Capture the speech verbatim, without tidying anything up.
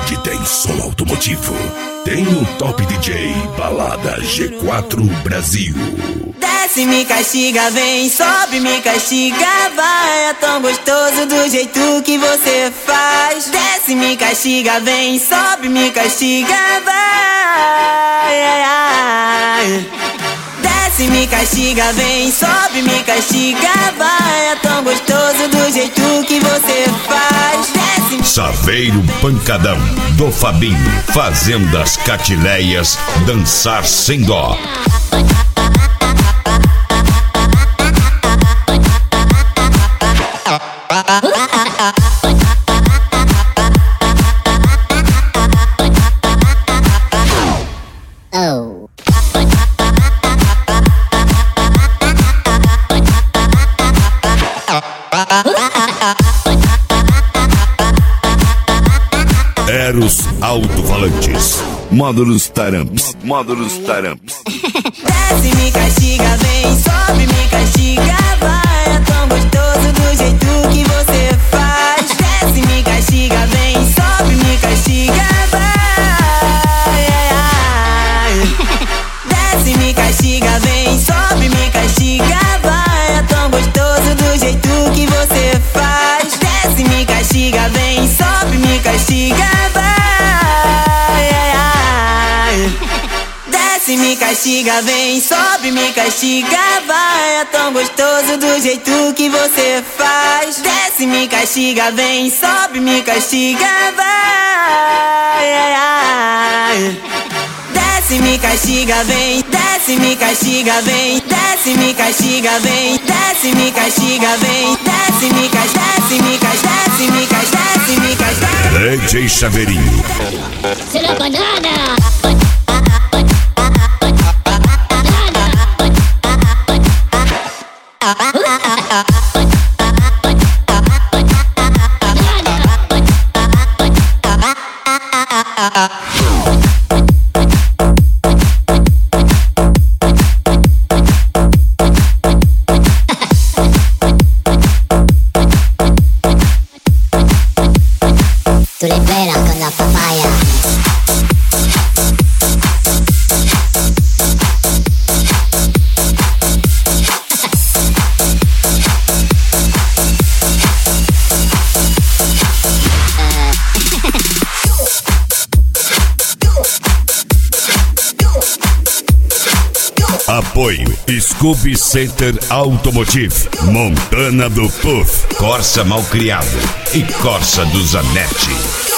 cidade tem som automotivo. Tem o Top D J Balada G quatro Brasil. Desce, me castiga, vem, sobe, me castiga, vai. É tão gostoso do jeito que você faz. Desce, me castiga, vem, sobe, me castiga, vai. Desce, me castiga, vem, sobe, me castiga, vai. É tão gostoso do jeito que você faz. Desce, me... Saveiro Pancadão, do Fabinho, fazendo as Catileias dançar sem dó. Oh. Eros Alto-Falantes, módulos Taramps, módulos Taramps. Desce, me castiga, vem, sobe, me castiga, vai. É tão gostoso do jeito que você faz. Desce, me castiga, vem, sobe, me castiga, vai. Desce, me castiga, vem, sobe, me castiga, vai. É tão gostoso do jeito que você faz. Desce, me castiga, vem, sobe, me castiga, vai. Desce, me castiga, vem, sobe, me castiga, vai. É tão gostoso do jeito que você faz. Desce, me castiga, vem, sobe, me castiga, vai. Desce, me castiga, vem, desce, me castiga, vem, desce, me castiga, vem, desce, me castiga, vem, desce, me castiga, desce, me castiga, desce, me castiga, desce, me castiga. D J Chaveirinho. Será banana? Tu libera con la papaya. Apoio Scooby Center Automotive, Montana do Puff, Corsa Malcriado e Corsa do Zanetti.